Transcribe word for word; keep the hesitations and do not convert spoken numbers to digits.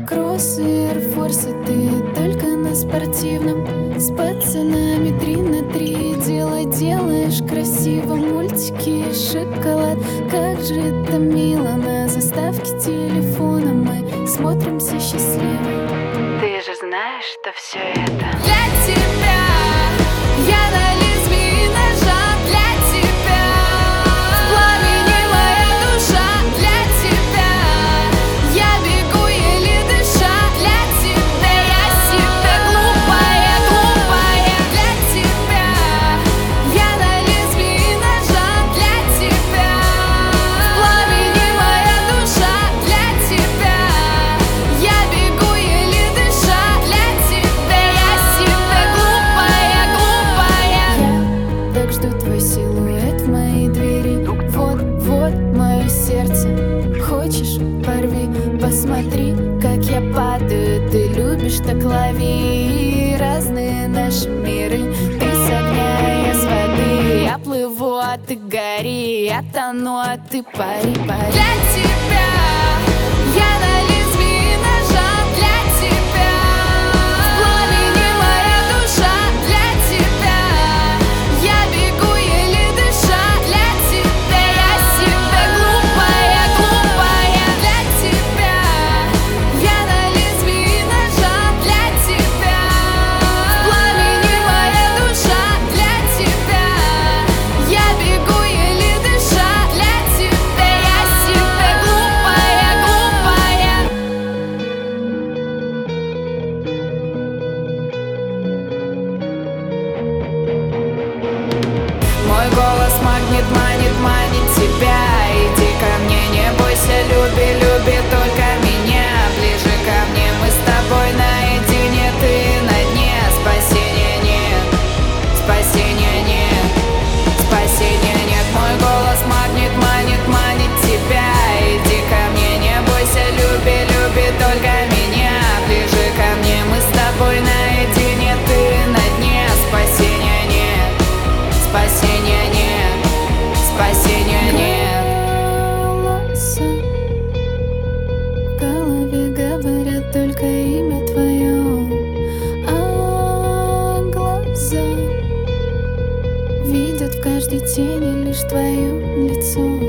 кроссы, эйрфорсы, ты только на спортивном. С пацанами три на три, дело делаешь красиво. Мультики, шоколад, как же это мило. На заставке телефона мы смотримся счастливо. Ты же знаешь, что все это для тебя. Я на лезвии ножа для тебя. В пламени моя душа для тебя. Я бегу еле дыша для тебя. Я себя глупая, глупая для тебя. Я на лезвии ножа для тебя. В пламени моя душа для тебя. Я бегу еле дыша для тебя. Я себя глупая, глупая. Я так жду твой силуэт в моей двери. Вот, вот мое сердце. Хочешь, порви, посмотри, как я падаю. Ты любишь, так лови. Разные наши миры. Ты с огня, я с воды. Я плыву, а ты гори. Я тону, а ты пари, пари. Для тебя я на лезвии ножа для тебя. В пламени моя душа для тебя. Я бегу еле дыша для тебя. Я себя глупая, глупая для тебя. Я на лезвии ножа для тебя. В пламени моя душа для тебя. Я бегу еле дыша для тебя. Я себя глупая, глупая. Мой голос магнит, манит, манит тебя. Иди ко мне, не бойся, люби, люби только меня. Ближе ко мне, мы с тобой наедине. Ты на дне, спасения нет, спасения нет, спасения нет. Мой голос магнит, манит, манит тебя. Иди ко мне, не бойся, люби, люби только меня. Ближе ко мне, мы с тобой наедине. Ты на дне, спасения нет, спасения нет, спасения нет. Голоса в голове говорят только имя твое, а глаза видят в каждой тени лишь твое лицо.